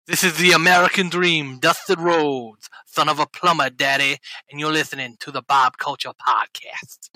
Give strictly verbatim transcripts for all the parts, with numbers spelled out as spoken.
This is the American Dream, Dustin Rhodes, son of a plumber, daddy, and you're listening to the Bob Culture Podcast.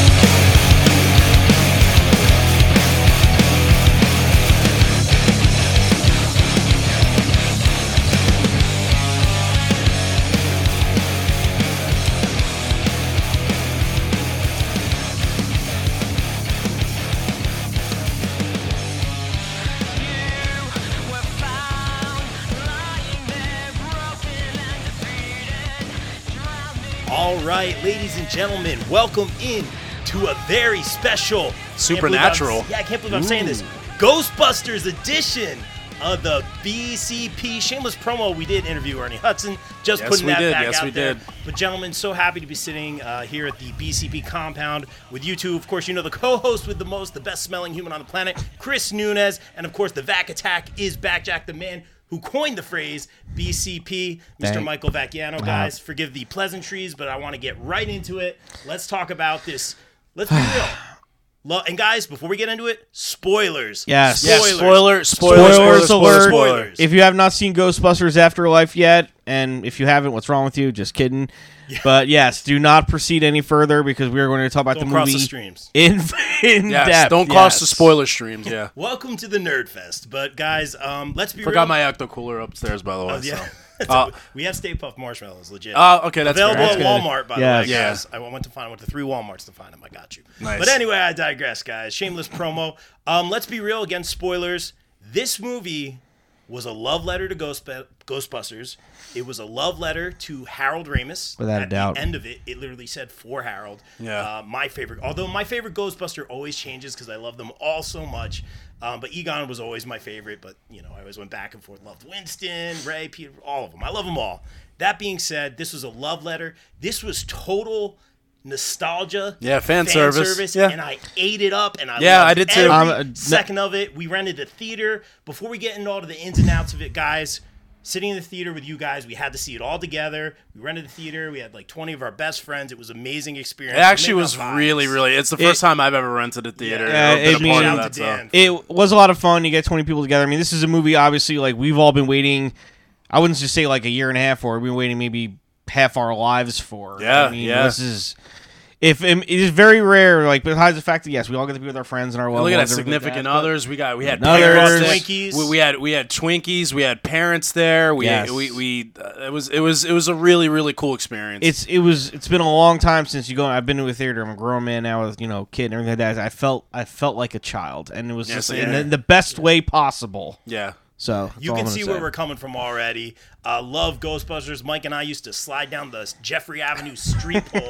All right, ladies and gentlemen, welcome in to a very special Supernatural. Yeah, I can't believe I'm saying this. Ghostbusters edition of the B C P. Shameless promo. We did interview Ernie Hudson. Just Yes, putting we that did. back Yes, out we there. did. But gentlemen, so happy to be sitting uh, here at the B C P compound with you two. Of course, you know the co-host with the most, the best smelling human on the planet, Chris Nunez, and of course the Vac Attack is back. Jack, the man who coined the phrase B C P, Mister Thank- Michael Vacchiano. Guys, forgive the pleasantries, but I want to get right into it. Let's talk about this. Let's be real. Lo- and guys, before we get into it, spoilers. Yes. Yes, Spoilers. spoiler, spoiler, Spoilers spoiler, alert. spoiler. Spoilers. If you have not seen Ghostbusters Afterlife yet, and if you haven't, what's wrong with you? Just kidding. But yes, do not proceed any further because we are going to talk about Don't the cross movie the streams. in in Yes, depth. don't cross yes. the spoiler streams. Yeah, Welcome to the Nerd Fest. But guys, um, let's be forgot real. my ecto cooler upstairs, by the way. Oh, yeah. So. Uh, we have Stay Puft marshmallows, legit. uh, okay, that's Available fair. at That's good. Walmart, by Yes. the way, Yeah. guys. I went to find went to three Walmarts to find them. I got you. Nice. But anyway, I digress, guys. Shameless promo. Um, let's be real. Again, spoilers. This movie was a love letter to Ghost Ghostbusters. It was a love letter to Harold Ramis. Without a At doubt. the end of it, it literally said for Harold. Yeah. Uh, my favorite. Although my favorite Ghostbuster always changes because I love them all so much. Um, but Egon was always my favorite. But you know, I always went back and forth. Loved Winston, Ray, Peter, all of them. I love them all. That being said, this was a love letter. This was total nostalgia. Yeah, fan service. Yeah. And I ate it up. And I Yeah, loved I did too. every Um, uh, second of it. We rented a theater. Before we get into all of the ins and outs of it, guys, sitting in the theater with you guys, we had to see it all together. We rented the theater. We had like twenty of our best friends. It was an amazing experience. It actually Maybe was not vibes. really, really. It's the first time I've ever rented a theater. Yeah, I've been I a mean- part Shout of out that. to Dan. So. It was a lot of fun. You get twenty people together. I mean, this is a movie, obviously, like, we've all been waiting, I wouldn't just say like a year and a half for. We've been waiting maybe half our lives for. Yeah, I mean, yeah. this is... If it is very rare, like besides the fact that yes, we all get to be with our friends and our loved Look at ones, that everything like significant that, but- others. We got we had Others. parents there. Twinkies. We, we had we had Twinkies. We had parents there. We Yes. we we. Uh, it was it was it was a really really cool experience. It's it was it's been a long time since you go. I've been to a theater. I'm a grown man now with you know kid and everything like that. I felt I felt like a child, and it was Yes, just yeah. in the, the best way possible. yeah. So that's You all can I'm see gonna where say. we're coming from already. Uh, love Ghostbusters. Mike and I used to slide down the Jeffrey Avenue street pole.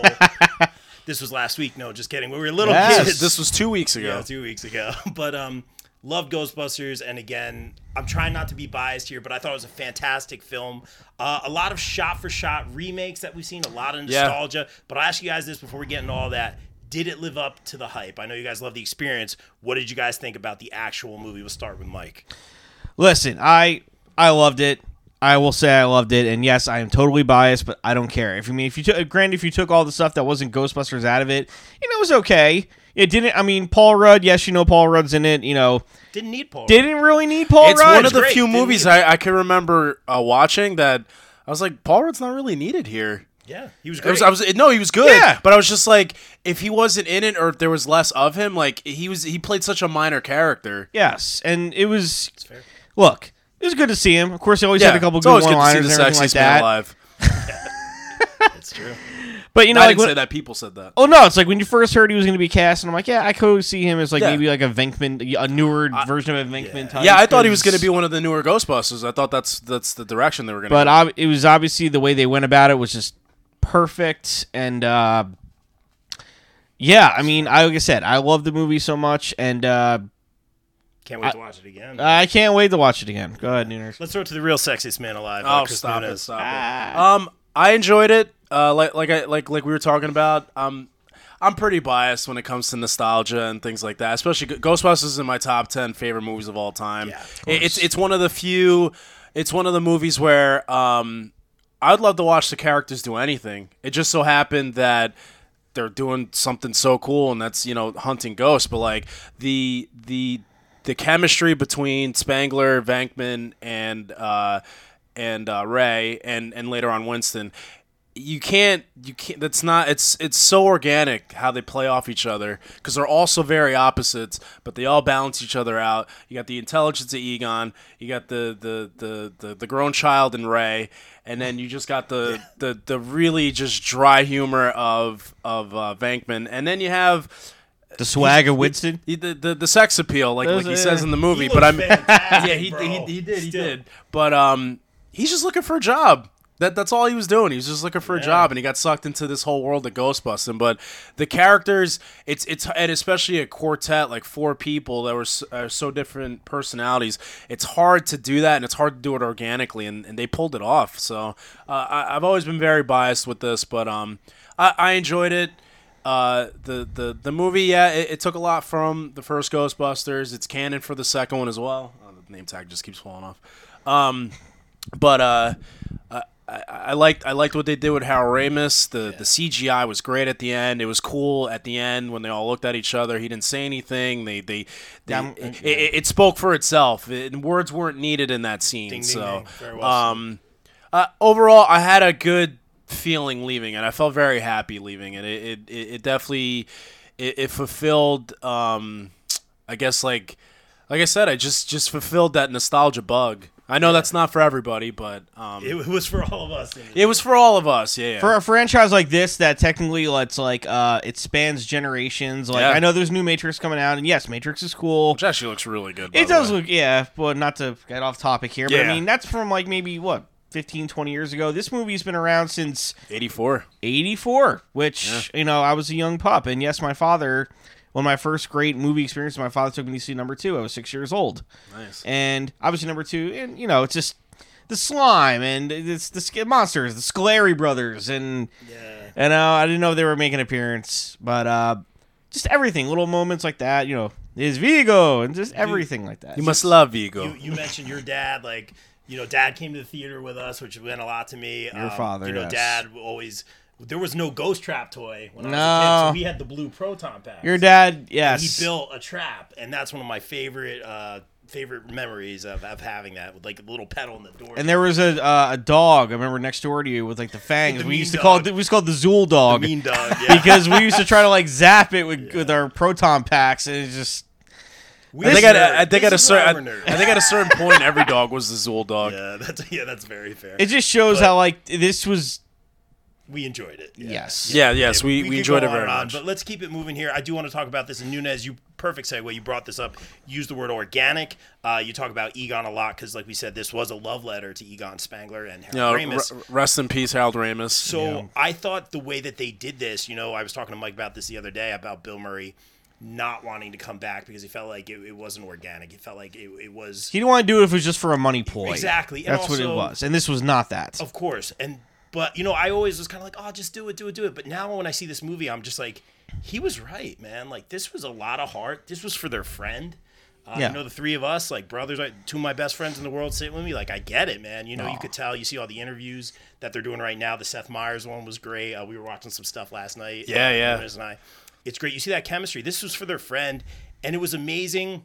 This was last week. No, just kidding. We were little Yes. kids. This was two weeks ago. Yeah, two weeks ago. But um, love Ghostbusters, and again, I'm trying not to be biased here, but I thought it was a fantastic film. Uh, a lot of shot-for-shot remakes that we've seen, a lot of Yeah. nostalgia. But I'll ask you guys this before we get into all that. Did it live up to the hype? I know you guys love the experience. What did you guys think about the actual movie? We'll start with Mike. Listen, I I loved it. I will say I loved it, and yes, I am totally biased, but I don't care. If you mean if you took, granted, if you took all the stuff that wasn't Ghostbusters out of it, you know, it was okay. It didn't. I mean, Paul Rudd. Yes, you know Paul Rudd's in it. You know, Didn't need Paul. didn't really need Paul It's Rudd. one of the great. few Didn't movies need I, I can remember uh, watching that I was like, Paul Rudd's not really needed here. Yeah, he was It great. was, I was no, he was good. Yeah. But I was just like, if he wasn't in it or if there was less of him, like he was, he played such a minor character. Yes, and it was. fair. Look, it was good to see him. Of course, he always Yeah, had a couple it's good always good to see one-liners the and everything like sexiest man that. alive. That's true. But you know, I like didn't when, say that. People said that. oh no, it's like when you first heard he was going to be cast, and I'm like, yeah, I could see him as like Yeah. maybe like a Venkman, a newer version of a Venkman yeah. type. Yeah, I thought he was 'cause- going to be one of the newer Ghostbusters. I thought that's that's the direction they were going to. But ob- it was obviously the way they went about it was just perfect, and uh, yeah, I mean, I like I said, I love the movie so much, and uh, Can't wait to watch it again. I can't wait to watch it again. Go ahead, Nooners. Let's throw it to the real sexiest man alive. uh, Oh, Chris stop it! Nunez. Stop it! Um, I enjoyed it. Uh, like like I like like we were talking about. Um, I'm pretty biased when it comes to nostalgia and things like that. Especially Ghostbusters is in my top ten favorite movies of all time. Yeah, of It- it's it's one of the few. It's one of the movies where um, I'd love to watch the characters do anything. It just so happened that they're doing something so cool, and that's you know hunting ghosts. But like the the the chemistry between Spangler, Venkman, and uh, and uh, Ray, and and later on Winston. You can't, you can't. That's not. It's it's so organic how they play off each other because they're all so very opposites, but they all balance each other out. You got the intelligence of Egon, you got the the the the, the grown child in Ray, and then you just got the the, the really just dry humor of of uh, Venkman, and then you have the swag of Winston, he, the, the the sex appeal, like Those like he are- says in the movie. He But I'm looks fantastic, yeah, he, bro. he he did he Still. did. But um, he's just looking for a job. That that's all he was doing. He was just looking for a Yeah. job, and he got sucked into this whole world of Ghostbusting. But the characters, it's it's and especially a quartet like four people that were so, are so different personalities. It's hard to do that, and it's hard to do it organically, and, and they pulled it off. So uh, I, I've always been very biased with this, but um, I, I enjoyed it. Uh, the, the the movie, yeah, it, it took a lot from the first Ghostbusters. It's canon for the second one as well. Oh, the name tag just keeps falling off. Um, but uh, I, I, I liked I liked what they did with Harold Ramis. The Yeah. the C G I was great at the end. It was cool at the end when they all looked at each other. He didn't say anything. They they, they Yeah, it, it, it spoke for itself. It, words weren't needed in that scene. Ding, ding, so ding. Very well um, uh, overall, I had a good feeling leaving it. I felt very happy leaving it. It it, it definitely it, it fulfilled. Um, I guess like like I said, I just just fulfilled that nostalgia bug. I know that's not for everybody, but um, It was for all of us. it was for all of us. Yeah, yeah. For a franchise like this that technically lets like uh it spans generations. Like Yeah. I know there's new Matrix coming out, and yes, Matrix is cool. which actually looks really good. by It the does way. look, yeah, but not to get off topic here. But Yeah. I mean, that's from like maybe what fifteen, twenty years ago. This movie's been around since eighty-four. eighty-four, which you know I was a young pup, and yes, my father. One of my first great movie experiences, my father took me to see number two. I was six years old. Nice. And obviously number two, and you know, it's just the slime and it's the sk- monsters, the Scolari brothers, and Yeah. and uh, I didn't know they were making an appearance, but uh, just everything, little moments like that, you know, is Vigo and just everything like that. You must love Vigo. You, you mentioned your dad, like, you know, dad came to the theater with us, which meant a lot to me. Your father, You know, yes. dad always, there was no ghost trap toy when I was No. a kid, so we had the blue proton packs. Your dad, And yes, he built a trap, and that's one of my favorite uh, favorite memories of, of having that, with like a little pedal in the door. and there was a uh, a dog. I remember next door to you with like the fangs. The we mean used to call dog. it. We used to call it the Zool dog mean dog, yeah. because we used to try to like zap it with with our proton packs, and it's just. We I think nerd. at, I think This at a is why certain we're I, nerds. I think at a certain point every dog was the Zool dog. yeah, that's yeah, that's very fair. It just shows But- how like this was. we enjoyed it. Yeah. Yes. Yeah, yes, we, we, could enjoyed go it on very and on, much. But let's keep it moving here. I do want to talk about this. And Nunez, you perfect segue. You brought this up. Use the word organic. Uh, you talk about Egon a lot because, like we said, this was a love letter to Egon Spangler and You know, Harold Ramis. r- rest in peace, Harold Ramis. So I thought the way that they did this, you know, I was talking to Mike about this the other day about Bill Murray not wanting to come back because he felt like it, it wasn't organic. He felt like it, it was He didn't want to do it if it was just for a money ploy. exactly. And That's what it also- was, and this was not that. Of course. And but you know, I always was kind of like, oh, just do it, do it, do it. But now when I see this movie, I'm just like, he was right, man. Like this was a lot of heart. This was for their friend. Uh, Yeah. You know, the three of us, like brothers, like, two of my best friends in the world sitting with me. Like, I get it, man. You know, you could tell. You see all the interviews that they're doing right now. The Seth Meyers one was great. Uh, we were watching some stuff last night. Yeah, uh, yeah. Nunez and I. It's great. You see that chemistry. This was for their friend, and it was amazing.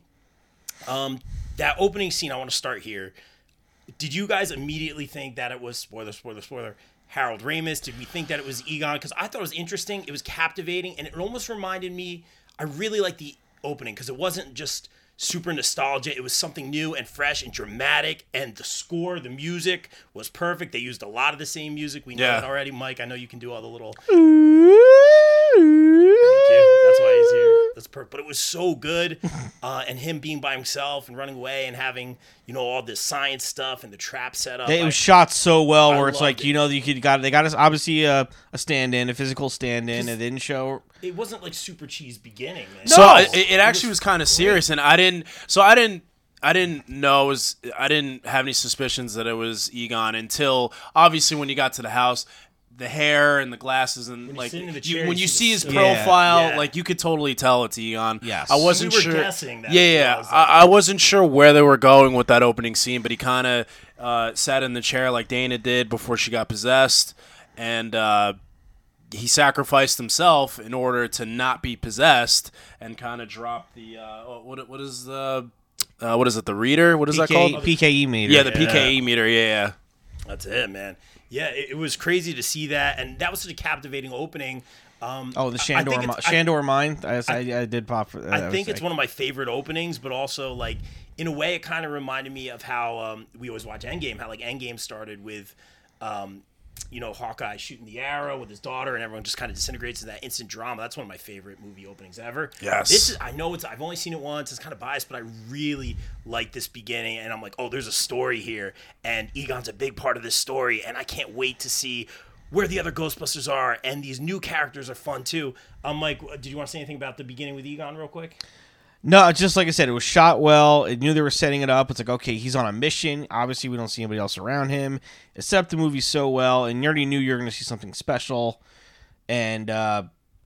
Um, that opening scene. I want to start here. Did you guys immediately think that it was spoiler, spoiler, spoiler? Harold Ramis? Did we think that it was Egon? Because I thought it was interesting. It was captivating, and it almost reminded me. I really liked the opening because it wasn't just super nostalgia. It was something new and fresh and dramatic, and the score, the music was perfect. They used a lot of the same music. We know Yeah. it already, Mike. I know you can do all the little. Thank you. That's why he's here. That's perfect. But it was so good, uh, and him being by himself and running away and having you know all this science stuff and the trap set up. They, it I- was shot so well, I where it's loved like it. you know you could got they got us obviously a, a stand-in, a physical stand-in, and didn't show. It wasn't like super cheese beginning, man. So No! it, it actually was kind of serious, and I didn't. So I didn't. I didn't know it was. I didn't have any suspicions that it was Egon until obviously when you got to the house, the hair and the glasses and When you like sit in the you- chair, when you you see see the his silk. Yeah, profile, yeah. like you could totally tell it's Egon. Yes. I wasn't We were sure. guessing that, Yeah, but yeah. I was like- I, I wasn't sure where they were going with that opening scene, but he kind of uh, sat in the chair like Dana did before she got possessed, and. Uh, he sacrificed himself in order to not be possessed and kind of drop the uh, what what is the uh, what is it? The reader? What is P K, that called? P K E meter. Yeah, the P K E meter. Yeah, yeah. That's it, man. Yeah, it, it was crazy to see that, and that was such a captivating opening. Um, Oh, the I- I Shandor, think Mi- it's- I- Shandor Mine. I, I, I did pop for that. I think it's one of my favorite openings, but also like in a way, it kind of reminded me of how um, we always watch Endgame. How like Endgame started with, um, you know, Hawkeye shooting the arrow with his daughter, and everyone just kind of disintegrates in that instant drama. That's one of my favorite movie openings ever. Yes. This is. I know it's. I've only seen it once. It's kind of biased, but I really like this beginning, and I'm like, oh, there's a story here, and Egon's a big part of this story, and I can't wait to see where the other Ghostbusters are, and these new characters are fun too. I'm like, did you want to say anything about the beginning with Egon real quick? No, it's just like I said, it was shot well. It knew they were setting it up. It's like, okay, he's on a mission. Obviously, we don't see anybody else around him. It set up the movie so well, and you already knew you were going to see something special. And, uh,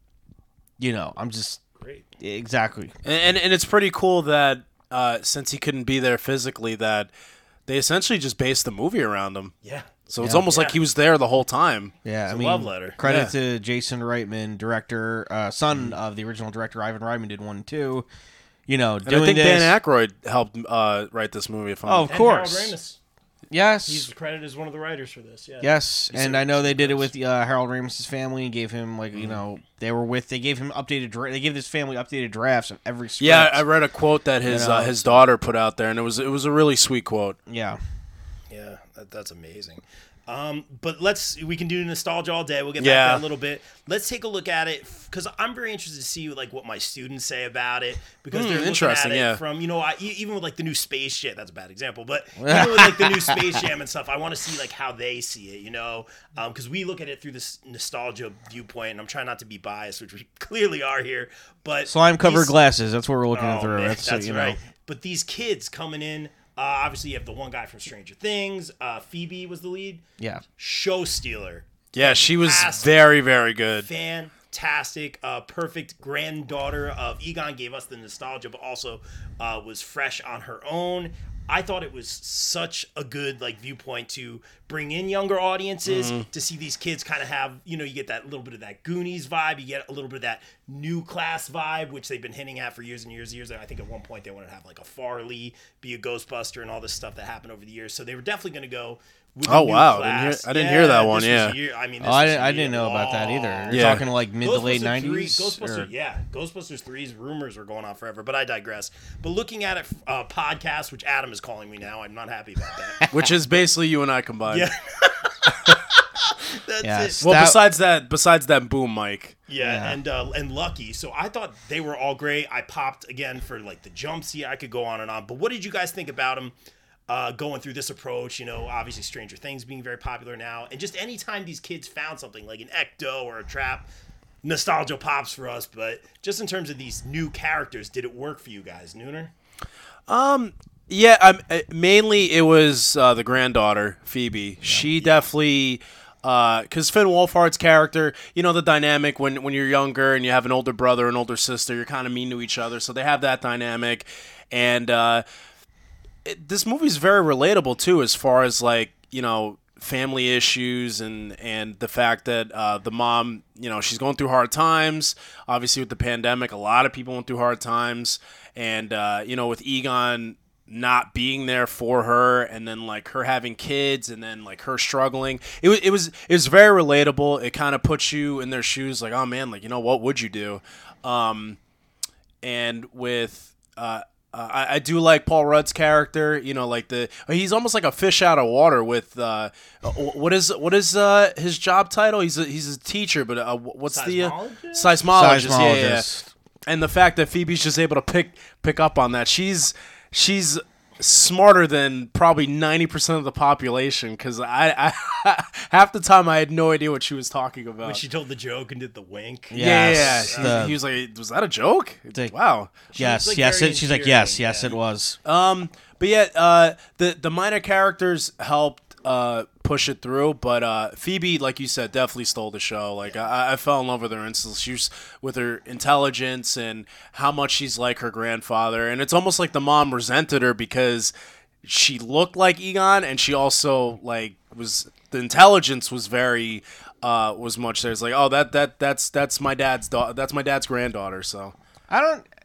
you know, I'm just... Great. Exactly. And and, and it's pretty cool that uh, since he couldn't be there physically, that they essentially just based the movie around him. Yeah. So it's Yeah. almost like Yeah. he was there the whole time. Yeah, It's I a mean, love letter. credit Yeah. to Jason Reitman, director, uh, son of the original director, Ivan Reitman, did one too. You know, And doing I think this. Dan Aykroyd helped uh, write this movie. If I'm Oh, of And course. Harold Ramis. Yes. He's credited as one of the writers for this. Yeah. Yes, He's and a- I know they he's a did it Chris. with uh, Harold Ramis' family and gave him like you know they were with they gave him updated dra- they gave this family updated drafts of every script. yeah, I read a quote that his You know, uh, his daughter put out there, and it was it was a really sweet quote. yeah. Yeah, that, that's amazing. Um, but let's we can do nostalgia all day. We'll get back Yeah. to that a little bit. Let's take a look at it because I'm very interested to see like what my students say about it because Hmm, they're looking interesting, at it yeah. from you know I, e- even with like the new space shit. That's a bad example, but even with like the new Space Jam and stuff, I want to see like how they see it. You know, because we look at it through this nostalgia viewpoint, and I'm trying not to be biased, which we clearly are here. But Slime covered these- glasses. That's what we're looking Oh, through. man, that's, that's you right. know. But these kids coming in, uh, obviously you have the one guy from Stranger Things. Uh, Phoebe was the lead. Yeah. Show stealer. Yeah, she was Fantastic. very very good. Fantastic. Uh, perfect granddaughter of Egon, gave us the nostalgia, but also uh, was fresh on her own. I thought it was such a good like viewpoint to bring in younger audiences to see these kids kind of have, you know, you get that little bit of that Goonies vibe, you get a little bit of that new class vibe, which they've been hinting at for years and years and years. I think at one point they wanted to have like a Farley be a Ghostbuster and all this stuff that happened over the years. So they were definitely going to go with a Oh, new wow. I didn't class. hear- I didn't hear that one, this was yeah. year- I mean, Oh, this I was didn't, I year didn't know about that either. You're Yeah. talking like mid to late Ghostbusters nineties. three, Ghostbusters, or- yeah, Ghostbusters three's rumors are going on forever, but I digress. But looking at it, uh, podcast, which Adam is calling me now, I'm not happy about that. Which is basically you and I combined. Yeah. That's Yes. it. Well, That- besides that, besides that boom mic. Yeah, Yeah. and uh, and Lucky. So I thought they were all great. I popped again for like the jump seat. I could go on and on. But what did you guys think about them uh, going through this approach? You know, obviously Stranger Things being very popular now, and just anytime these kids found something like an Ecto or a trap, nostalgia pops for us. But just in terms of these new characters, did it work for you guys, Nooner? Yeah, um, uh, mainly it was uh, the granddaughter Phoebe. She definitely, because Finn Wolfhard's character, you know, the dynamic when when you're younger and you have an older brother and older sister, you're kind of mean to each other, so they have that dynamic, and uh, it, this movie's very relatable too, as far as like you know family issues and and the fact that uh, the mom, you know, she's going through hard times. Obviously, with the pandemic, a lot of people went through hard times, and uh, you know, with Egon not being there for her, and then like her having kids, and then like her struggling. It was it was it was very relatable. It kind of puts you in their shoes, like, oh man, like you know what would you do? Um, and with uh, uh, I, I do like Paul Rudd's character. You know, like the he's almost like a fish out of water. With uh, what is what is uh, his job title? He's a, he's a teacher, but uh, what's the uh, Seismologist? seismologist? Yeah, yeah, yeah. Seismologist. And the fact that Phoebe's just able to pick pick up on that, she's she's smarter than probably ninety percent of the population. Because I, I half the time I had no idea what she was talking about. When she told the joke and did the wink. yeah, yeah, Yes, yeah. the- He, he was like, "Was that a joke?" like- wow. Yes, like, yes. very It, she's like, yes, endearing, yes, yeah. it was. Um, but yeah, uh, the the minor characters helped uh push it through, but uh, Phoebe, like you said, definitely stole the show. Like I, I fell in love with her instantly. She was with her intelligence and how much she's like her grandfather, and it's almost like the mom resented her because she looked like Egon, and she also like was the intelligence was very uh was much there. It's like, oh, that that that's that's my dad's daughter. That's my dad's granddaughter. So I don't.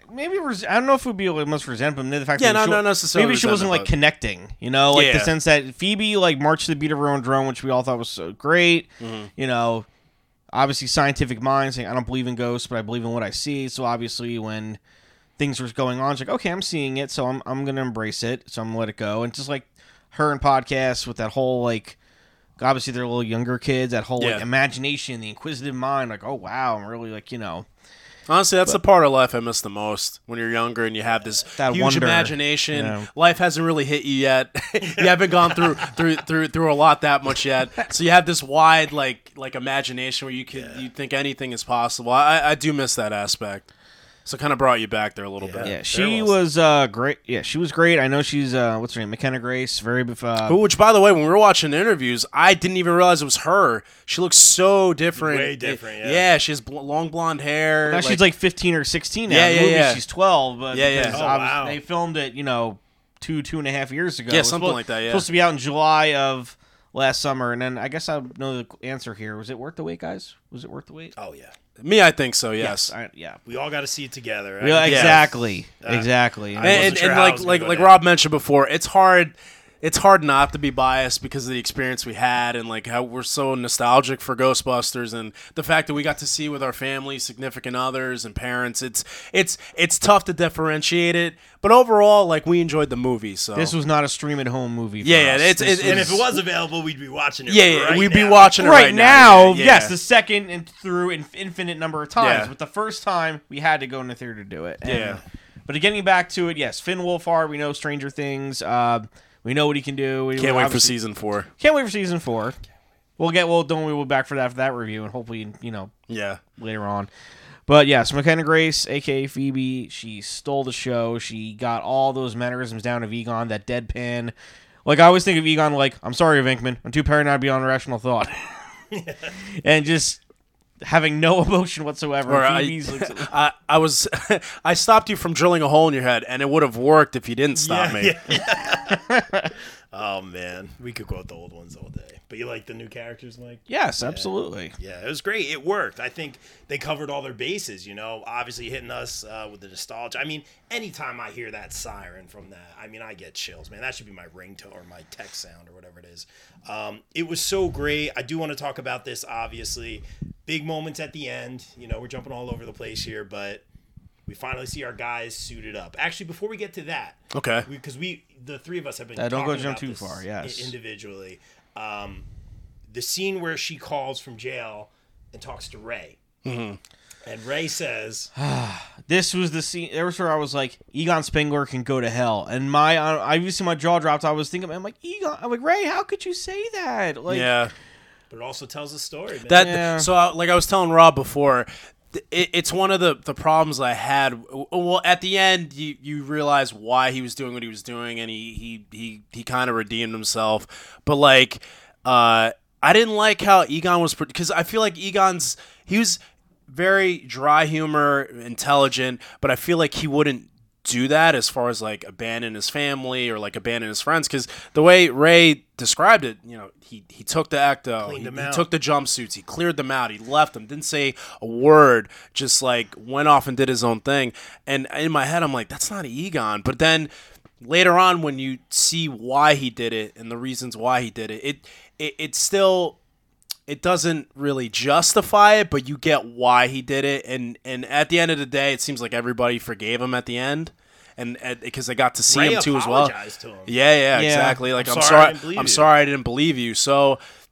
maybe res- I don't know if we'd be able to much resent him. The fact Yeah, that no, she, not necessarily maybe she wasn't like resentment, but- connecting. You know, like the Yeah. sense that Phoebe like marched to the beat of her own drum, which we all thought was so great. Mm-hmm. You know, obviously scientific mind saying I don't believe in ghosts, but I believe in what I see. So obviously when things were going on, it's like okay, I'm seeing it, so I'm I'm gonna embrace it, so I'm gonna let it go. And just like her and podcasts with that whole like. Obviously, they're little younger kids. That whole like, Yeah. imagination, the inquisitive mind, like, oh wow, I'm really like, you know, Honestly, that's the part of life I miss the most. When you're younger and you have this That huge wonder, imagination, you know. life hasn't really hit you yet. You haven't gone through through through through a lot that much yet. So you have this wide like like imagination where you can Yeah. you think anything is possible. I I do miss that aspect. So it kind of brought you back there a little Yeah. bit. yeah, Very she well was uh great. Yeah, she was great. I know she's uh what's her name, McKenna Grace, very uh, Which, by the way, when we were watching the interviews, I didn't even realize it was her. She looks so different. Way different, yeah. she has bl- long blonde hair. now she's like fifteen or sixteen now. Yeah, In the yeah, movie, yeah. she's twelve, but Yeah, yeah. because Oh, obviously wow. they filmed it, you know, two two and a half years ago. Yeah, It was something supposed- like that, yeah. supposed to be out in July of last summer, and then I guess I know the answer here. Was it worth the wait, guys? Was it worth the wait? Oh yeah, Me, I think so. Yes. I, yeah. we all got to see it together. Yeah, I- exactly, Uh, exactly. I and, wasn't and, sure and how I like was like gonna go like down. Rob mentioned before, it's hard. It's hard not to be biased because of the experience we had and like how we're so nostalgic for Ghostbusters and the fact that we got to see with our family, significant others, and parents. It's it's it's tough to differentiate it, but overall, like we enjoyed the movie. So This was not a stream at home movie. For Yeah, yeah, us. it's- This it- And was- if it was available, we'd be watching it. yeah, yeah, right we'd be now. watching it right, right, now, Yeah, yes, yeah. the second and through an infinite number of times. Yeah. But the first time, we had to go in the theater to do it. And- Yeah. But getting back to it, yes, Finn Wolfhard, we know Stranger Things. Uh, we know what he can do. We Can't wait for obviously- season four. Can't wait for season four. We'll get. Well, don't we? We'll be back for that for that review, and hopefully, you know, Yeah. later on. But yes, McKenna Grace, aka Phoebe, she stole the show. She got all those mannerisms down of Egon, that deadpan. Like I always think of Egon like, "I'm sorry, Venkman, I'm too paranoid beyond rational thought," and just having no emotion whatsoever. Or I, Phoebe's like, I, I was, I stopped you from drilling a hole in your head, and it would have worked if you didn't stop Yeah, me. yeah. Oh man, we could quote the old ones all day. But you like the new characters, Mike? yes, absolutely. Yeah, it was great. It worked. I think they covered all their bases, you know, obviously hitting us uh, with the nostalgia. I mean, anytime I hear that siren from that, I mean, I get chills, man. That should be my ringtone or my text sound or whatever it is. Um, it was so great. I do want to talk about this, obviously. Big moments at the end. You know, we're jumping all over the place here, but we finally see our guys suited up. Actually, before we get to that, Okay. because we, the three of us have been Uh, don't go talking jump about too this far, yes. i- individually. Um, the scene where she calls from jail and talks to Ray, Mm-hmm. and Ray says, This was the scene. There was where I was like, Egon Spengler can go to hell, and my I, I used to my jaw dropped. I was thinking, I'm like Egon. I'm like Ray. How could you say that? Like, Yeah. but it also tells a story, man. That Yeah. so I, like I was telling Rob before, th- it, it's one of the, the problems I had. Well, at the end, you, you realize why he was doing what he was doing, and he he he, he kind of redeemed himself. But like, uh, I didn't like how Egon was because I feel like Egon's he was very dry humor, intelligent, but I feel like he wouldn't do that as far as like abandon his family or like abandon his friends because the way Ray described it, you know, he he took the ecto, Cleaned he, them he out. took the jumpsuits, he cleared them out, he left them, didn't say a word, just like went off and did his own thing. And in my head, I'm like, that's not Egon. But then later on, when you see why he did it and the reasons why he did it, it it, it still. It doesn't really justify it, but you get why he did it, and and at the end of the day, it seems like everybody forgave him at the end, and because they got to see Ray him too as well. apologized to him. Yeah, yeah, Yeah. exactly. Like I'm I'm, sorry I sorry, didn't believe I'm you. sorry I didn't believe you. So,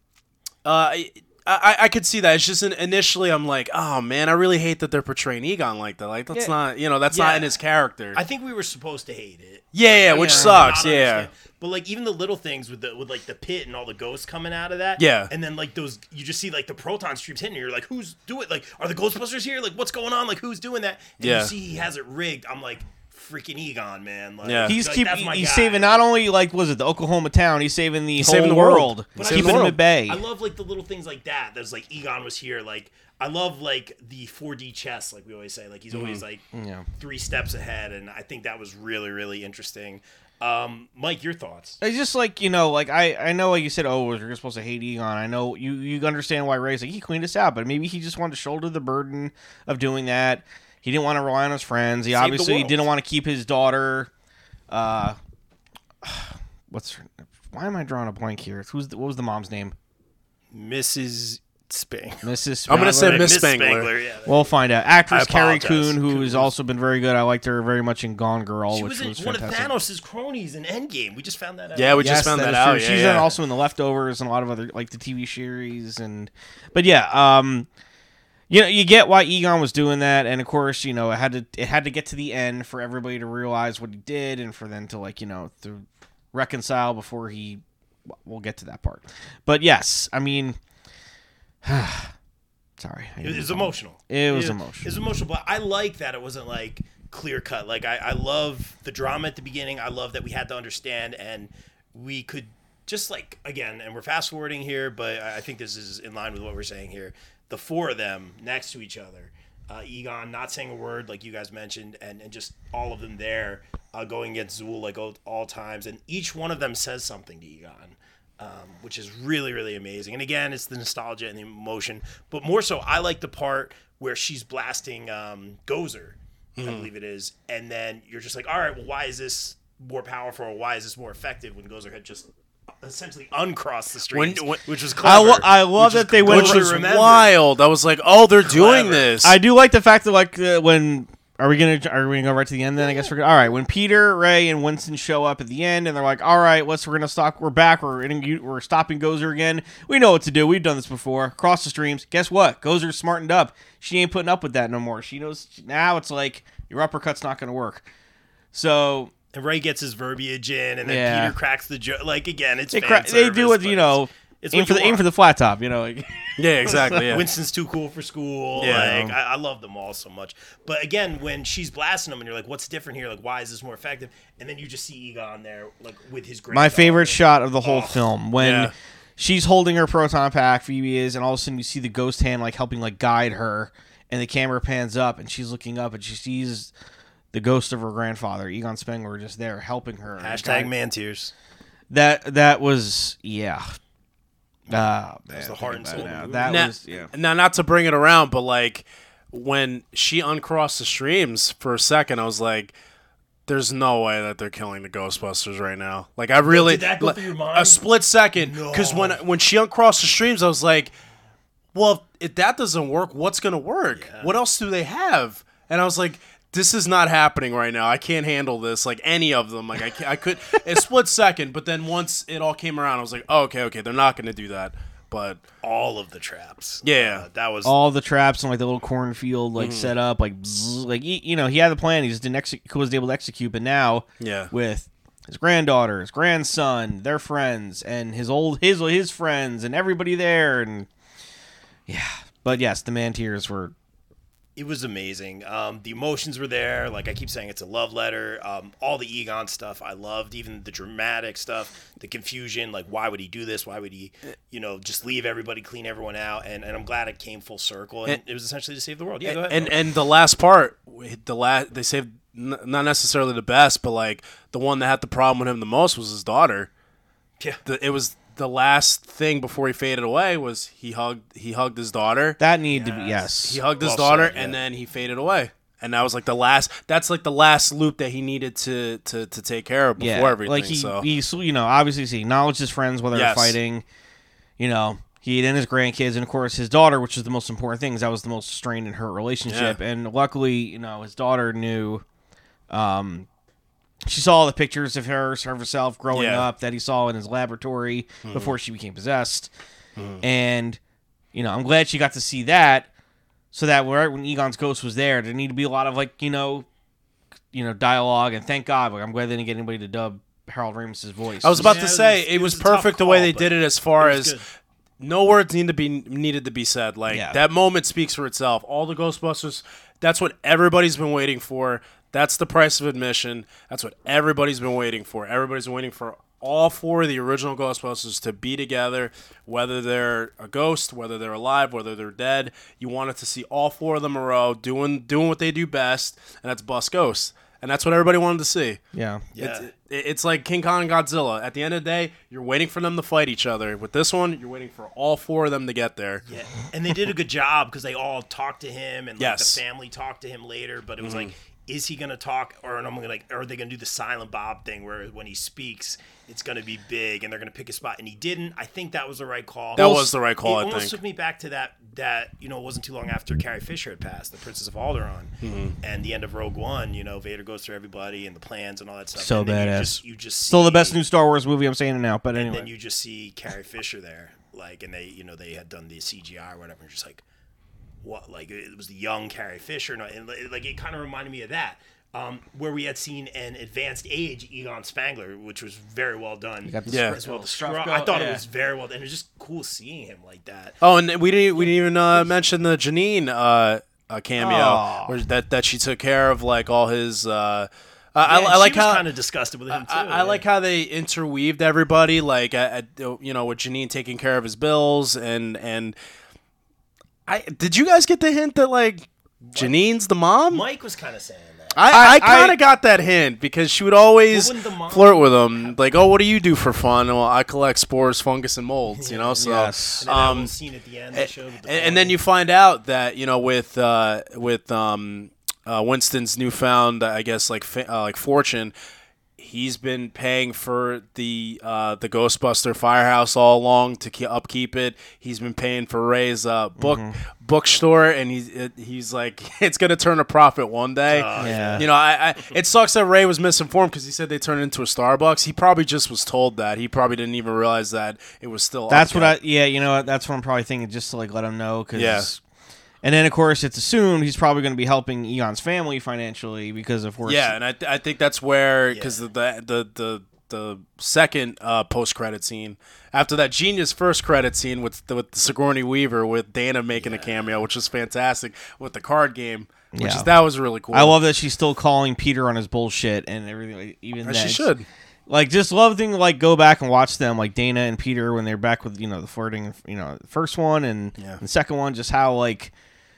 uh, I, I I could see that. It's just an, initially I'm like, oh man, I really hate that they're portraying Egon like that. Like that's Yeah. not, you know, that's Yeah. not in his character. I think we were supposed to hate it. yeah, yeah, which Yeah. sucks. Not Yeah. understand. But like even the little things with the with like the pit and all the ghosts coming out of that. Yeah. And then like those you just see like the proton streams hitting you. You're like, who's doing like are the Ghostbusters here? Like what's going on? Like who's doing that? And Yeah. you see he has it rigged. I'm like, freaking Egon, man. Like, Yeah. He's like, keep that's my he's guy. saving not only like was it the Oklahoma town, he's saving the He's whole saving the world. world. He's But I keeping love- them at bay. I love like the little things like that. There's like Egon was here. Like I love like the four D chess, like we always say. Like he's always like Yeah. three steps ahead, and I think that was really really interesting. Um, Mike, your thoughts? It's just like, you know, like I, I know like you said, oh, you're supposed to hate Egon. I know you, you understand why Ray's like he cleaned us out, but maybe he just wanted to shoulder the burden of doing that. He didn't want to rely on his friends. He Save the obviously world. didn't want to keep his daughter. Uh, what's her? Why am I drawing a blank here? Who's the, what was the mom's name? Missus Spang. Missus I'm gonna say Spangler. Miss Miss Spangler. yeah. We'll find out. Actress I Carrie apologize. Coon, who has also been very good. I liked her very much in Gone Girl, She which was in was one fantastic. of Thanos' cronies in Endgame. We just found that out. Yeah, we Yes, just found that, is out. true. Yeah, She's yeah. in also in The Leftovers and a lot of other like the T V series and, but yeah, um, you know, you get why Egon was doing that, and of course, you know, it had to it had to get to the end for everybody to realize what he did, and for them to like you know to reconcile before he. We'll get to that part, but yes, I mean, sorry, I It was emotional. It was It emotional. was emotional, but I like that it wasn't like clear cut. Like I, I love the drama at the beginning. I love that we had to understand and we could just like again, and we're fast forwarding here, but I I think this is in line with what we're saying here. The four of them next to each other, uh, Egon not saying a word like you guys mentioned, and, and just all of them there uh, going against Zool like all, all times, and each one of them says something to Egon. Um, which is really, really amazing. And again, it's the nostalgia and the emotion. But more so, I like the part where she's blasting um, Gozer, I believe it is. And then you're just like, all right, well, why is this more powerful or why is this more effective when Gozer had just essentially uncrossed the streams, When- when- which was I, clever. lo- I love which is that they went. Which clever was to remember. wild. I was like, oh, they're doing Clever. this. I do like the fact that like uh, when are we gonna are we gonna go right to the end then? I guess we're gonna, all right. When Peter, Ray, and Winston show up at the end and they're like, all right, let's we're gonna stop. We're back. We're in, we're stopping Gozer again. We know what to do. We've done this before. Cross the streams. Guess what? Gozer's smartened up. She ain't putting up with that no more. She knows now. It's like your uppercut's not gonna work. So And Ray gets his verbiage in, and then Yeah. Peter cracks the joke. Like, again, it's they fan cra- they service, do it. but You know, it's, it's aim what for you the aim want. for the flat top. You know. Like, yeah, exactly. Yeah. Winston's too cool for school. Yeah. Like I, I love them all so much. But again, when she's blasting them and you're like, what's different here? Like, why is this more effective? And then you just see Egon there, like with his my favorite granddaughter. shot of the whole Oh, film when yeah. she's holding her proton pack, Phoebe is, and all of a sudden you see the ghost hand like helping like guide her, and the camera pans up and she's looking up and she sees the ghost of her grandfather, Egon Spengler, just there helping her. Hashtag Guide- man tears. That that was yeah. Ah, man, was the heart and think soul about of it the now. That now, was yeah. now, not to bring it around, but like when she uncrossed the streams for a second, I was like, "There's no way that they're killing the Ghostbusters right now." Like, I really did that go like, through your mind? a split second because when No. when she uncrossed the streams, I was like, "Well, if that doesn't work, what's gonna work? What else do they have?" And I was like, this is not happening right now. I can't handle this, like any of them. Like I, can't, I could, a split second, but then once it all came around, I was like, oh, okay, okay, they're not going to do that. But All of the traps. Yeah. Uh, that was All the traps and like the little cornfield like Mm-hmm. set up, like bzz, like he, you know he had the plan. He just didn't execute. Was able to execute, but now yeah, with his granddaughter, his grandson, their friends, and his old his his friends, and everybody there, and yeah. But yes, the man tears were. it was amazing. Um, the emotions were there. Like I keep saying, it's a love letter. Um, all the Egon stuff I loved, even the dramatic stuff, the confusion. Like, why would he do this? Why would he, you know, just leave everybody, clean everyone out? And, and I'm glad it came full circle. And, And- it was essentially to save the world. Yeah, go ahead. and and the last part, the last they saved n- not necessarily the best, but like the one that had the problem with him the most was his daughter. yeah. The, it was the last thing before he faded away was he hugged he hugged his daughter. That needed to be yes. He hugged his Well daughter, said, yeah. and then he faded away. And that was like the last. That's like the last loop that he needed to to, to take care of before yeah, everything. like he, so he, you know, obviously he acknowledged his friends while they Yes. were fighting. You know, he and his grandkids, and of course his daughter, which is the most important thing, 'cause that was the most strained in her relationship. Yeah. And luckily, you know, his daughter knew. Um, she saw all the pictures of her, of herself growing Yeah. up that he saw in his laboratory before she became possessed. And you know, I'm glad she got to see that, so that right when Egon's ghost was there, there needed to be a lot of like you know, you know, dialogue. And thank God, like I'm glad they didn't get anybody to dub Harold Ramis's voice. I was about Yeah, to it say was- it it was, was a tough perfect the way call, they but did it as far it was as good. no words need to be needed to be said. Like Yeah. that moment speaks for itself. All the Ghostbusters. That's what everybody's been waiting for. That's the price of admission. That's what everybody's been waiting for. Everybody's been waiting for all four of the original Ghostbusters to be together, whether they're a ghost, whether they're alive, whether they're dead. You wanted to see all four of them in a row doing doing what they do best, and that's bust ghosts. and that's what everybody wanted to see. Yeah. Yeah. It's, it's like King Kong and Godzilla. At the end of the day, you're waiting for them to fight each other. With this one, you're waiting for all four of them to get there. Yeah, and they did a good job because they all talked to him, and like, Yes. the family talked to him later. But it was Mm-hmm. like, is he gonna talk, or am I gonna like, or are they gonna do the Silent Bob thing where when he speaks, it's gonna be big, and they're gonna pick a spot, and he didn't. I think that was the right call. That was the right call, It I almost think. took me back to that. That you know, it wasn't too long after Carrie Fisher had passed, the Princess of Alderaan, Mm-hmm. and the end of Rogue One. You know, Vader goes through everybody and the plans and all that stuff. So and then badass. You just, you just Still the see- best new Star Wars movie. I'm saying it now, but and anyway. then you just see Carrie Fisher there, like, and they, you know, they had done the C G I or whatever, and just like, what, like, it was the young Carrie Fisher, and, and like, it kind of reminded me of that, um, where we had seen an advanced age Egon Spangler, which was very well done. got the Yeah. As well, the Scruff scruff. go- I thought yeah. it was very well done. It was just cool seeing him like that. Oh, and we didn't we didn't even uh, mention the Janine uh, uh, cameo Oh. where that that she took care of like all his. Uh, I, I, Yeah, I like she was how kind of disgusted with him too. I, I yeah. like how they interweaved everybody, like at, at, you know, with Janine taking care of his bills, and and I did you guys get the hint that like Janine's the mom? Mike was kind of saying that. I, I, I- kind I- of got that hint because she would always Well, wouldn't the mom- flirt with him, like, "Oh, what do you do for fun?" Well, I collect spores, fungus, and molds. You know, so Yes. And then that um, one scene at the end they showed with the and, and then you find out that you know with uh, with um, uh, Winston's newfound, I guess, like fa- uh, like fortune, he's been paying for the uh, the Ghostbuster firehouse all along to keep, upkeep it. He's been paying for Ray's uh, book bookstore, and he's it, he's like it's gonna turn a profit one day. Yeah. You know, I, I it sucks that Ray was misinformed because he said they turned it into a Starbucks. He probably just was told that. He probably didn't even realize that it was still. That's up what I. yet. Yeah, you know what? That's what I'm probably thinking, just to like let him know. Cause, Yeah. And then of course it's assumed he's probably going to be helping Eon's family financially because of course. Yeah, and I, th- I think that's where because Yeah. the, the the the second uh, post credit scene after that genius first credit scene with the, with the Sigourney Weaver with Dana making a cameo, which was fantastic with the card game, which Yeah. is that was really cool. I love that she's still calling Peter on his bullshit and everything. Like, even As that, she it's- should. Like, just love thing. Like, go back and watch them, like Dana and Peter when they're back with you know the flirting, you know, the first one and Yeah. the second one. Just how like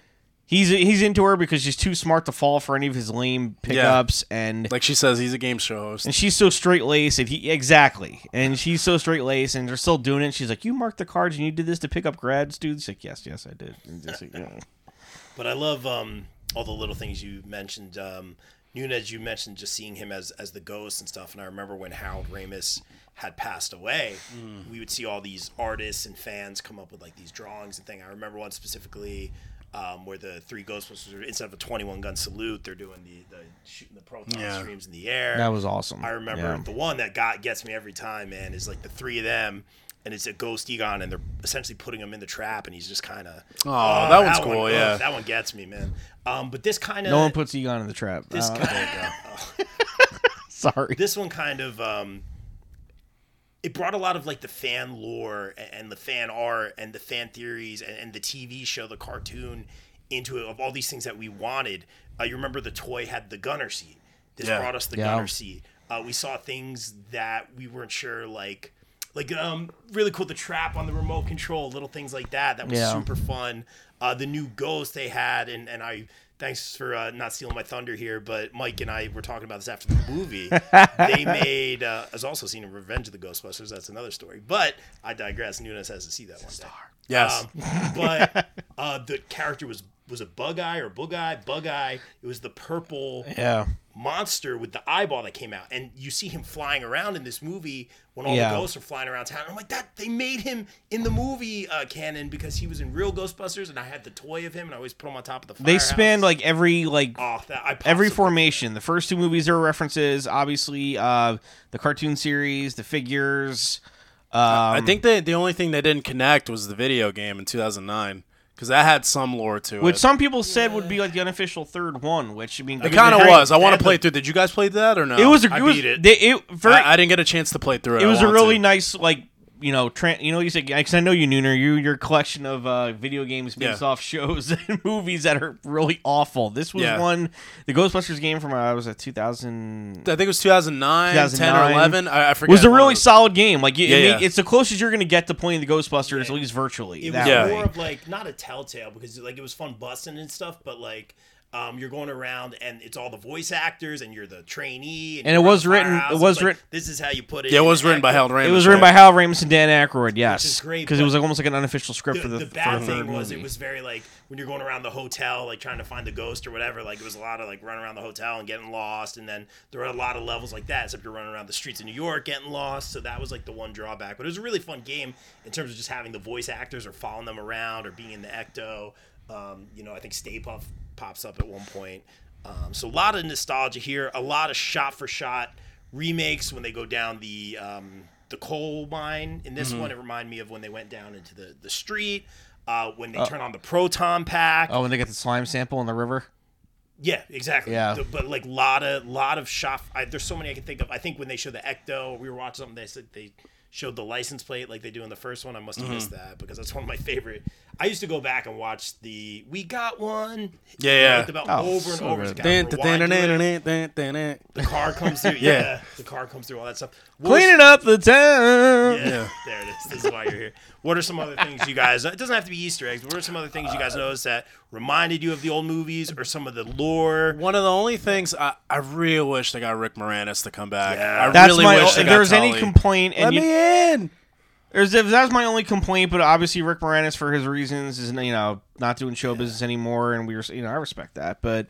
he's he's into her because she's too smart to fall for any of his lame pickups, and Like she says, he's a game show host. and she's so straight laced. And he exactly, and she's so straight laced, and they're still doing it. She's like, "You marked the cards, and you did this to pick up grad students." She's like, "Yes, yes, I did." And just, you know. But I love um, all the little things you mentioned. Um, Nunez, you mentioned just seeing him as as the ghost and stuff. And I remember when Harold Ramis had passed away, we would see all these artists and fans come up with like these drawings and thing. I remember one specifically um, where the three Ghostbusters, are, instead of a twenty-one gun salute, they're doing the, the shooting the proton Yeah. streams in the air. That was awesome. I remember Yeah. the one that got gets me every time, man, is like the three of them. And it's a ghost Egon, and they're essentially putting him in the trap, and he's just kind of. Oh, that one's one- cool, oh, yeah. that one gets me, man. Um, but this kind of No one puts Egon in the trap. this Uh, kind sorry. this one kind of um, it brought a lot of like the fan lore and, and the fan art and the fan theories and, and the T V show, the cartoon, into it of all these things that we wanted. Uh, you remember the toy had the gunner seat. This Yeah. brought us the Yeah. gunner seat. Uh, we saw things that we weren't sure like. Like um, really cool. The trap on the remote control, little things like that. That was Yeah. super fun. Uh, the new ghost they had, and, and I thanks for uh, not stealing my thunder here, but Mike and I were talking about this after the movie. They made. Uh, I was also seen in Revenge of the Ghostbusters. That's another story. But I digress. Nunez has to see that one day. Yes. Um, but uh, the character was was it Bug Eye or Bug Eye? Bug Eye. It was the purple Yeah. monster with the eyeball that came out, and you see him flying around in this movie when all Yeah. the ghosts are flying around town. I'm like, that they made him in the movie uh, canon because he was in real Ghostbusters, and I had the toy of him, and I always put him on top of the. They firehouse. spanned like every like oh, that, I every possibly- formation. The first two movies are references, obviously. Uh, the cartoon series, the figures. Um, I think the the only thing they didn't connect was the video game in two thousand nine because that had some lore to which it. some people said would be like the unofficial third one. Which I mean, It kind of Hey, was. I want they to play had through. Did you guys play that or no? It was. A, I it was. beat it. They, it very, I, I didn't get a chance to play through it. it was I a want really to. nice like. You know, tra- you know, you said because I know you, Nooner. You your collection of uh, video games based Yeah. off shows and movies that are really awful. This was Yeah. one, the Ghostbusters game from uh, was it two thousand. I think it was two thousand nine, ten or two thousand nine. eleven. I, I forget. Was a one really of those. solid game. Like, it, Yeah, it made- yeah. it's the closest you're going to get to playing the Ghostbusters, at Yeah. least virtually. It was that Yeah. way. more of like not a telltale because like it was fun busting and stuff, but like Um, you're going around and it's all the voice actors and you're the trainee. And, And you're it was on the written- firehouse. it was It's like, written- This is how you put it. Yeah, it in was the written by act. Harold Ramis. It was written by Hal Ramis and Dan Aykroyd, yes. is great, Because it but- was like almost like an unofficial script The, for the, the for bad the thing third was movie. it was very like when you're going around the hotel, like trying to find the ghost or whatever. Like it was a lot of like running around the hotel and getting lost, and then there were a lot of levels like that. Except you're running around the streets of New York getting lost. So that was like the one drawback. But it was a really fun game in terms of just having the voice actors or following them around or being in the Ecto. Um, you know, I think Stay Puft pops up at one point. Um, so a lot of nostalgia here. A lot of shot for shot remakes when they go down the um, the coal mine. In this one, it reminded me of when they went down into the the street. Uh, when they turn on the proton pack. Oh, when they get the slime sample in the river? Yeah, exactly. Yeah. The- but like lot of lot of shot. I, there's so many I can think of. I think when they showed the Ecto, we were watching something. They said they showed the license plate like they do in the first one. I must have missed that because that's one of my favorite. I used to go back and watch the "We Got One." Yeah, yeah. Like, about Oh, over and so over. good. It's got rewind to it. The car comes through. Yeah, Yeah. the car comes through. All that stuff. Cleaning up the town. Yeah, there it is. This is why you're here. What are some other things you guys? It doesn't have to be Easter eggs. But what are some other things you guys noticed that reminded you of the old movies or some of the lore? One of the only things I, I really wish they got Rick Moranis to come back. Yeah. I That's really my. wish If they got there's any Tully. complaint, and Let you, me in. there's if that's my only complaint, but obviously Rick Moranis for his reasons is you know not doing show business anymore, and we were you know I respect that, but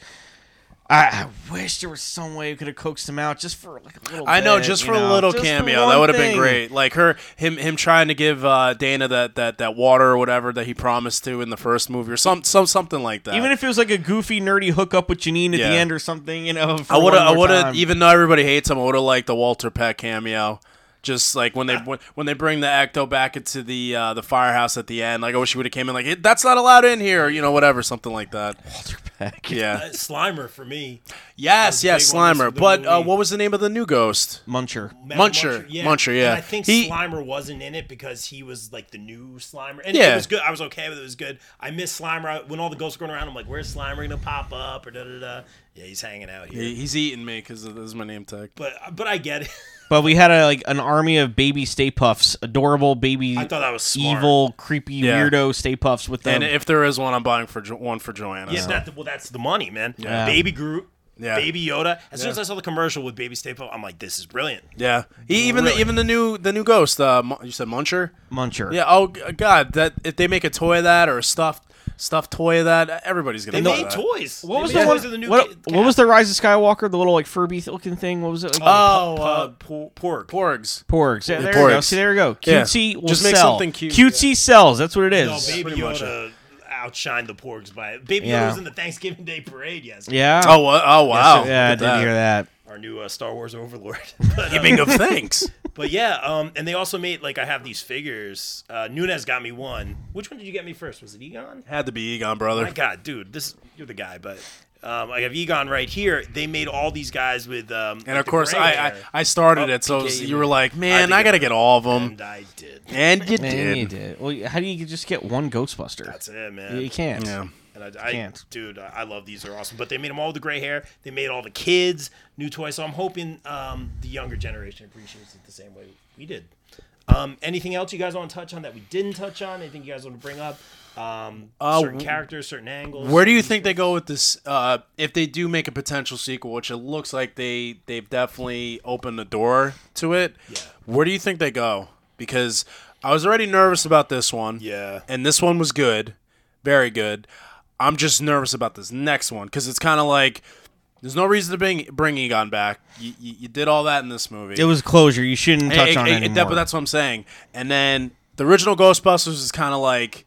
I, I wish there was some way we could have coaxed him out just for like a little. I know, bit, just you for a know? little Just for cameo, one that would have been thing. great. Like her, him, him trying to give uh, Dana that, that, that water or whatever that he promised to in the first movie, or some, some something like that. Even if it was like a goofy, nerdy hookup with Janine at Yeah. the end or something, you know. For I would have, one I more would have, time. even though everybody hates him, I would have liked the Walter Peck cameo. Just like when they when, when they bring the Ecto back into the uh, the firehouse at the end, like I wish he would have came in like "Hey, that's not allowed in here, or, you know, whatever, something like that. Walter Peck. Yeah. Uh, Slimer for me. Yes, That yes, was a big one. This Slimer. is the But uh, movie. what was the name of the new ghost? Muncher. Mel Muncher. Muncher, yeah. And I think He- Slimer wasn't in it because he was like the new Slimer. And Yeah. it was good. I was okay with it. It was good. I miss Slimer. I- When all the ghosts were going around, I'm like, where's Slimer going to pop up? Or da da da. Yeah, he's hanging out here. He, he's eating me because this is my name tag. But but I get it. But we had a like an army of baby Stay Puffs, adorable baby, I thought that was smart. evil, creepy, Yeah. weirdo Stay Puffs with them. And if there is one, I'm buying for jo- one for Joanna. Yeah, so. that, well, that's the money, man. Yeah. Baby Groot. Yeah. Baby Yoda. As soon Yeah. as I saw the commercial with Baby Stay Puft, I'm like, this is brilliant. Yeah, he, even the Really? even the new the new ghost. Uh, Mu- you said Muncher. Muncher. Yeah. Oh g- God, that if they make a toy of that or a stuffed stuffed toy of that, everybody's gonna. They buy made that. toys. What They was made the one? toys of the new what, ca- what was the Rise of Skywalker? The little like Furby looking thing. What was it? Like? Oh, Pu- uh, pu- porg. Porgs. Porgs. Yeah, the there you go. Porgs. See, there you go. Yeah. Cutesy will Just make sell. something cute, Cutesy sells. That's what it is. No, Baby pretty much Yoda outshined the porgs by it. Baby Yeah. Yoda was in the Thanksgiving Day parade yesterday. yeah. Oh, wha- oh wow. Yeah, I Look did at hear that. Our new uh, Star Wars Overlord. but, Giving uh, of thanks. but yeah, um, and they also made, like, I have these figures. Uh, Nunez got me one. Which one did you get me first? Was it Egon? Had to be Egon, brother. My God, dude, this you're the guy, but um, I have Egon right here. They made all these guys with, um, And like of the course, gray I, I hair. I started Oh, it, so P K, you were like, I man, think I, it- gotta get all of them, and I did. and you Man, did. you did. Well, how do you just get one Ghostbuster? That's it, man. you can't. Yeah. And I, I Can't. dude, I I love these. They're awesome. But they made them all with the gray hair. They made all the kids new toys. So I'm hoping um, the younger generation appreciates it the same way we did. Um, anything else you guys want to touch on that we didn't touch on? Anything you guys want to bring up? Um, Uh, certain characters, certain angles. Where do you think they go with this? Uh, if they do make a potential sequel, which it looks like they they've definitely opened the door to it. Yeah. Where do you think they go? Because I was already nervous about this one. Yeah. And this one was good, very good. I'm just nervous about this next one because it's kind of like there's no reason to bring bring Egon back. You, you, you did all that in this movie. It was closure. You shouldn't touch It- on it- it, it- anymore. that- but that's what I'm saying. And then the original Ghostbusters is kind of like,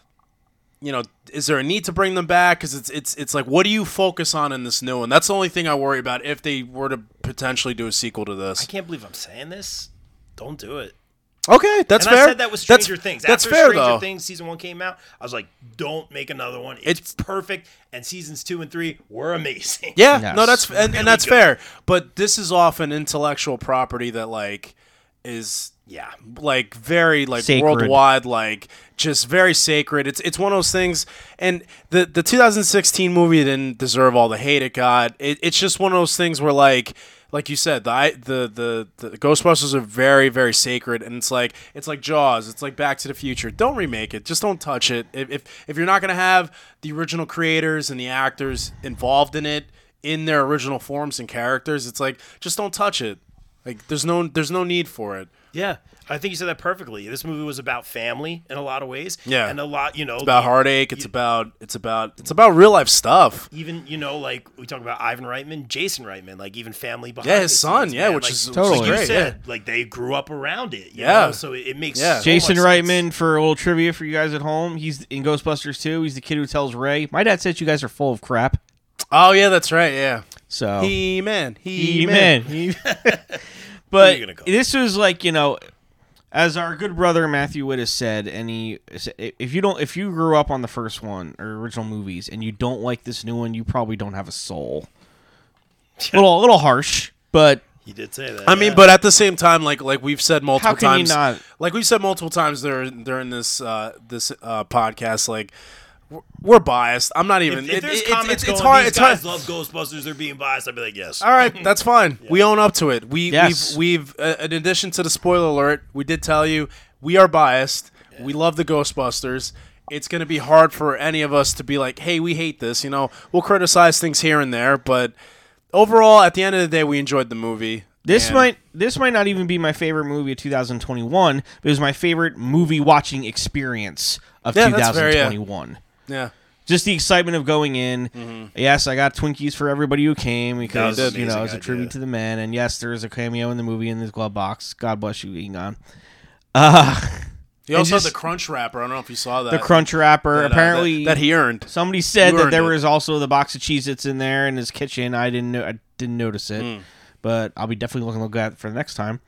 you know, is there a need to bring them back? Because it's it's it's like, what do you focus on in this new one? That's the only thing I worry about if they were to potentially do a sequel to I this. can't believe I'm saying this. Don't do it. Okay, that's and fair. I said that with Stranger that's, Things. That's After fair Stranger though. Things season one came out, I was like, don't make another one. It's, It's- perfect. And seasons two and three were amazing. Yeah, Yes. no, that's and, Really and that's good. fair. But this is off an intellectual property that like is Yeah. like very like Sacred. worldwide, like just very sacred. It's it's one of those things. And the the two thousand sixteen movie didn't deserve all the hate it got. It, it's just one of those things where like like you said, the, I- the the the Ghostbusters are very very sacred, and it's like it's like Jaws, it's like Back to the Future. Don't remake it, just don't touch it. If if, if you're not gonna have the original creators and the actors involved in it in their original forms and characters, it's like just don't touch it. Like there's no there's no need for it. Yeah, I think you said that perfectly. This movie was about family in a lot of ways. Yeah. and a lot, you know, It's about the- heartache. It's you- about it's about it's about real life stuff. even you know, like we talk about Ivan Reitman, Jason Reitman, like even family behind. Yeah, his the son, scenes, yeah, man. which like, is Totally. like you great. said, like they grew up around it. you Yeah. know? so it, it makes Yeah. so Jason much Reitman, sense. for a little trivia for you guys at home, he's in Ghostbusters two. He's the kid who tells Ray, "My dad said you guys are full of crap." Oh yeah, that's right. Yeah, So He Man, He He Man. man. He- but you gonna call this was like, you know, as our good brother Matthew Witt has said, and he, if you don't, if you grew up on the first one or original movies and you don't like this new one, you probably don't have a soul. A little, a little harsh, but He did say that. I mean, yeah. but at the same time, like like we've said multiple How can you times, not- like we've said multiple times during during this uh, this uh, podcast, like we're, we're biased. I'm not even. if, if it- there's it- comments it's, it's going, hard. these It's hard. guys love Ghostbusters, they're being biased, I'd be like, yes. All right, that's fine. We own up to it. We Yes. we've we've uh, in addition to the spoiler alert, we did tell you we are biased. We love the Ghostbusters. It's going to be hard for any of us to be like, "Hey, we hate this." You know, we'll criticize things here and there, but overall, at the end of the day, we enjoyed the movie. this And- might this might not even be my favorite movie of two thousand twenty-one. But it was my favorite movie watching experience of Yeah, that's fair, yeah. two thousand twenty-one. yeah. Just the excitement of going in. Yes, I got Twinkies for everybody who came because was you know amazing it's a idea. tribute to the men. And yes, there is a cameo in the movie in this glove box. God bless you, Egon. Uh, He also just- had the Crunch Wrapper. I don't know if you saw that. the Crunch Wrapper. that, uh, apparently, that, that he earned. somebody said You that earned there it. was also the box of Cheez-Its in there in his kitchen. I didn't know. I didn't notice it, Hmm. but I'll be definitely looking look at it for the next time.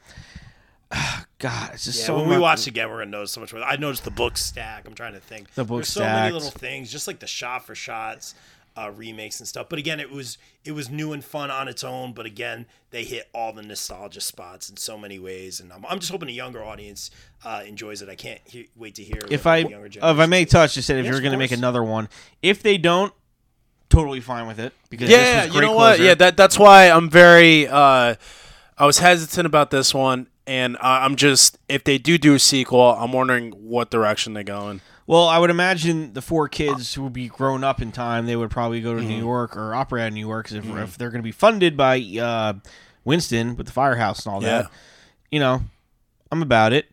God, it's just Yeah, so when much. we watch again, we're gonna notice so much more. I noticed the book stack. I'm trying to think. The book There's so many stacked. little things, just like the shot for shots, uh, remakes and stuff. But again, it was it was new and fun on its own. But again, they hit all the nostalgia spots in so many ways, and I'm, I'm just hoping a younger audience uh, enjoys it. I can't he- wait to hear if what I the younger if I generation may thinks. touch, just said if Yes, you're of going to make course. another one, if they don't, totally fine with it because this Yeah, was you great know what? closure. Yeah, that that's why I'm very. Uh, I was hesitant about this one, and uh, I'm just if they do do a sequel, I'm wondering what direction they go in. Well, I would imagine the four kids who would be grown up in time, they would probably go to Mm-hmm. New York or operate out of New York 'cause if, if they're going to be funded by uh, Winston with the firehouse and all Yeah. that. You know, I'm about it.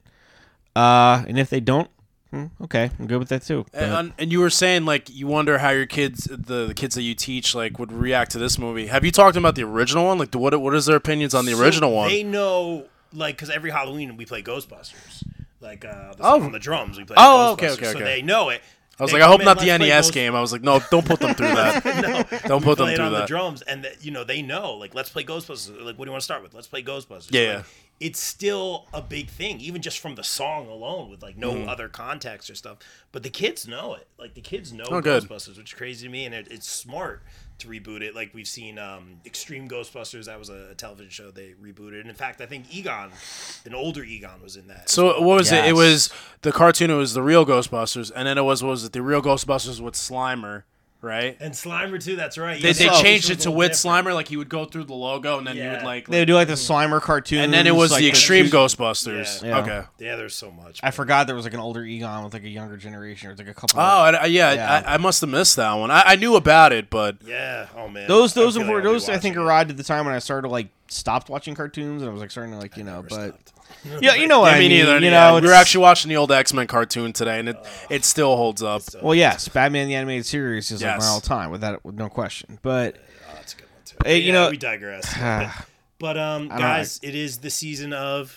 Uh, and if they don't, hmm, okay, I'm good with that too. But- And, and you were saying like you wonder how your kids, the, the kids that you teach, like would react to this movie. Have you talked about the original one? Like, what what is their opinions on the So original one? They know, like, because every Halloween we play Ghostbusters. Like, uh, the, Oh. on the drums we play Oh, Ghostbusters. okay, okay, So okay. they know it. I was They like, I come hope in, not the let's play N E S Ghost- game. I was like, no, don't put them through that. no, Don't we put them play it through on the that. drums, and the, you know they know. Like, let's play Ghostbusters. Like, what do you want to start with? Let's play Ghostbusters. Yeah, Like, yeah. it's still a big thing, even just from the song alone, with like no Mm-hmm. other context or stuff. But the kids know it. Like the kids know Oh, good. Ghostbusters, which is crazy to me, and it, it's smart to reboot it. Like we've seen um, Extreme Ghostbusters. That was a, a television show they rebooted, and in fact, I think Egon, an older Egon, was in that. as So well. what was it? It Yes. was the cartoon. It was the real Ghostbusters, and then it was what was it the real Ghostbusters with Slimer, right? and Slimer too. That's right. They, Yeah, they so changed was it a to little with different. Slimer. Like he would go through the logo, and then you would Yeah. like. they would do like the Slimer cartoon. and then it was like the Extreme two- Ghostbusters. Yeah. Yeah. Okay. Yeah, there's so much. I forgot there was like an older Egon with like a younger generation. Or like a couple. Oh, of, I, I- yeah, Yeah. I, I must have missed that one. I, I knew about it, but Yeah. Oh man. those I those feel were like I'll be those I think watching it. arrived at the time when I started like stopped watching cartoons and I was like starting to like you know, Never but stopped. yeah, you know what yeah, I me mean. neither. You yeah. know, we were it's- actually watching the old X Men cartoon today, and it it still holds up. So- well, yes, Batman the animated series is like Yes. my all time with that with no question. But Oh, that's a good one too. Hey, you Yeah, know- we digress. but, but, um, don't guys, it is the season of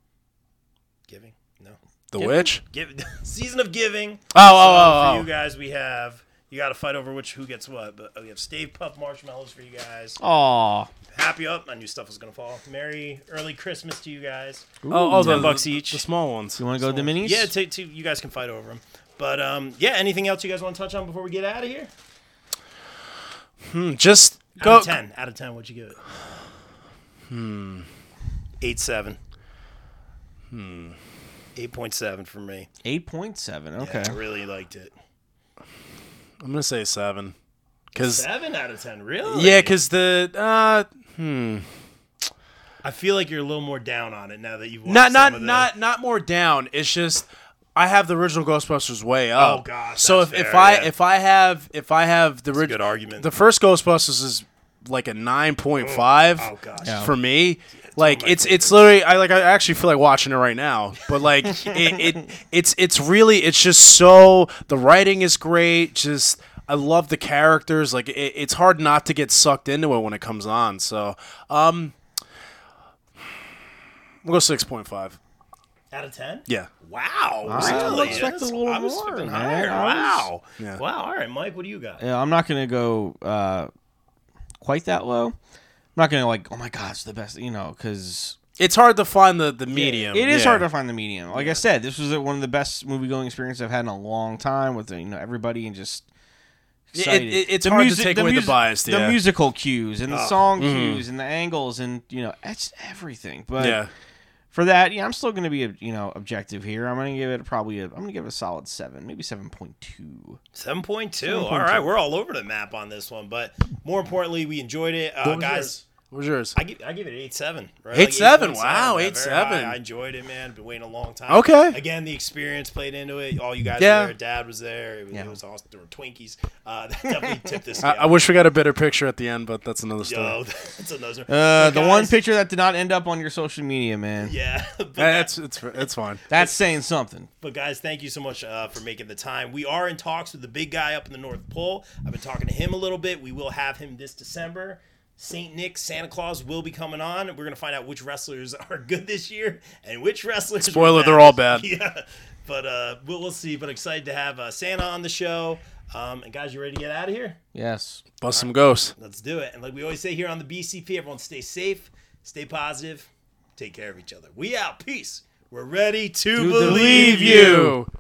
giving. No, The Giving? Witch. Give season of giving. Oh, oh, So oh, for oh. you guys, we have you got to fight over which who gets what. But we have Stave Puff Marshmallows for you guys. aw, Happy up! I knew stuff was gonna fall. Merry early Christmas to you guys. Oh, oh, ten the, bucks the- each. The small ones. you want to go to the minis? Yeah, take two. You guys can fight over them. But um, yeah. Anything else you guys want to touch on before we get out of here? Hmm, just Out go. of ten. Out of ten, what'd you give it? Hmm. Eight seven. Hmm. Eight point seven for me. eight point seven. Okay. Yeah, I really liked it. I'm gonna say seven. Cause Seven out of ten, really? yeah, cause the uh, hmm. I feel like you're a little more down on it now that you've watched not some not of the... not not more down. It's just I have the original Ghostbusters way up. Oh, gosh, So if, that's if fair, I yeah. if I have if I have the That's a original good argument. the first Ghostbusters is like a nine point five Oh, gosh. Yeah. for me. Like my it's it's favorites. literally I like I actually feel like watching it right now. But like it, it it's it's really it's just so the writing is great. Just I love the characters. Like it, it's hard not to get sucked into it when it comes on. So um, we'll go six point five. Out of ten? Yeah. Wow. I really? expected That's- a little I was more, expecting man. higher. I was- Wow. Yeah. Wow. All right, Mike, what do you got? Yeah, I'm not gonna go uh, quite that low. I'm not gonna like, oh my god, it's the best, you know, because It's hard to find the, the medium. it is Yeah. hard to find the medium. Like I said, this was one of the best movie going experiences I've had in a long time with you know everybody and just. It- Excited. it- it's hard to take away the music- bias, The yeah. musical cues and the Oh. song Mhm. cues and the angles and you know it's everything. But Yeah. for that, yeah, I'm still going to be you know objective here. I'm going to give it probably a, I'm going to give it a solid seven, maybe seven point two. seven point two. seven point two. All right, we're all over the map on this one, but more importantly, we enjoyed it. Uh, What was guys, yours? What was yours? I give, I give it eight seven. Right? eight seven, eight point wow, yeah, eight very seven. high. I enjoyed it, man. Been waiting a long time. Okay. Again, the experience played into it. All you guys Yeah. were there. Dad was there. It was, Yeah. it was awesome. There were Twinkies. Uh, that definitely tipped this. I, I wish we got a better picture at the end, but that's another story. Yo, that's another. Uh, But the one guys, picture that did not end up on your social media, man. Yeah. But, Eh, it's it's it's fine. That's saying something. but guys, thank you so much uh, for making the time. We are in talks with the big guy up in the North Pole. I've been talking to him a little bit. We will have him this December. Saint Nick, Santa Claus will be coming on. We're going to find out which wrestlers are good this year and which wrestlers. were Spoiler, bad. they're all bad. Yeah, but uh, we'll, we'll see. But excited to have uh, Santa on the show. Um, and guys, you ready to get out of here? Yes. Bust some ghosts. Let's do it. And like we always say here on the B C P, everyone stay safe, stay positive, take care of each other. We out. Peace. We're ready to, To believe believe you. you.